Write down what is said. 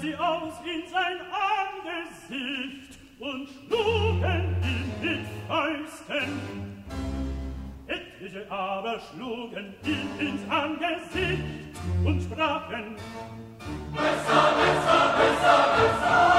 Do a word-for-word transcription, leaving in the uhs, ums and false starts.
sie aus in sein Angesicht und schlugen ihn mit Fäusten. Etliche aber schlugen ihn ins Angesicht und sprachen: Besser, besser, besser, besser!